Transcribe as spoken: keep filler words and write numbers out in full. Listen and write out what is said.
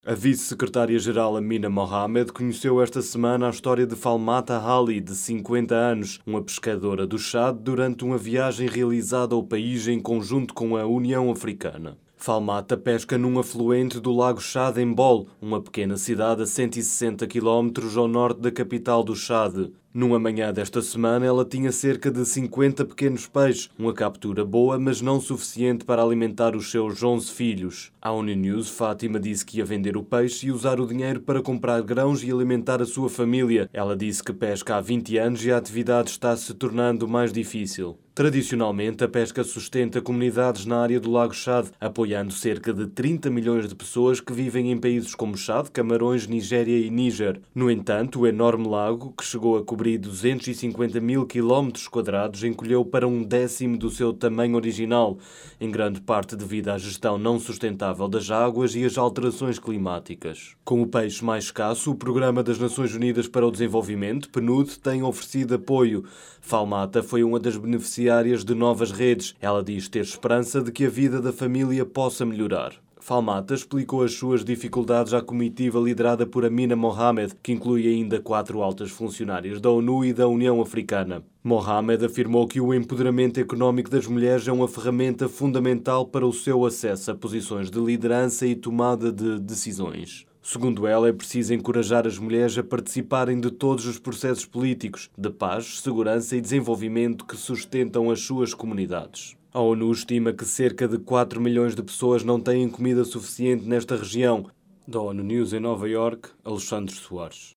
A vice-secretária-geral Amina Mohamed conheceu esta semana a história de Falmata Ali, de cinquenta anos, uma pescadora do Chad, durante uma viagem realizada ao país em conjunto com a União Africana. Falmata pesca num afluente do lago Chad em Bol, uma pequena cidade a cento e sessenta quilómetros ao norte da capital do Chad. Numa manhã desta semana, ela tinha cerca de cinquenta pequenos peixes, uma captura boa, mas não suficiente para alimentar os seus onze filhos. À ONU News, Fátima disse que ia vender o peixe e usar o dinheiro para comprar grãos e alimentar a sua família. Ela disse que pesca há vinte anos e a atividade está se tornando mais difícil. Tradicionalmente, a pesca sustenta comunidades na área do Lago Chad, apoiando cerca de trinta milhões de pessoas que vivem em países como Chad, Camarões, Nigéria e Níger. No entanto, o enorme lago, que chegou a cobrir duzentos e cinquenta mil quilómetros quadrados, encolheu para um décimo do seu tamanho original, em grande parte devido à gestão não sustentável das águas e às alterações climáticas. Com o peixe mais escasso, o Programa das Nações Unidas para o Desenvolvimento, P N U D, tem oferecido apoio. Falmata foi uma das beneficiárias de novas redes. Ela diz ter esperança de que a vida da família possa melhorar. Falmata explicou as suas dificuldades à comitiva liderada por Amina Mohamed, que inclui ainda quatro altas funcionárias da ONU e da União Africana. Mohamed afirmou que o empoderamento económico das mulheres é uma ferramenta fundamental para o seu acesso a posições de liderança e tomada de decisões. Segundo ela, é preciso encorajar as mulheres a participarem de todos os processos políticos, de paz, segurança e desenvolvimento que sustentam as suas comunidades. A ONU estima que cerca de quatro milhões de pessoas não têm comida suficiente nesta região. Da ONU News em Nova Iorque, Alexandre Soares.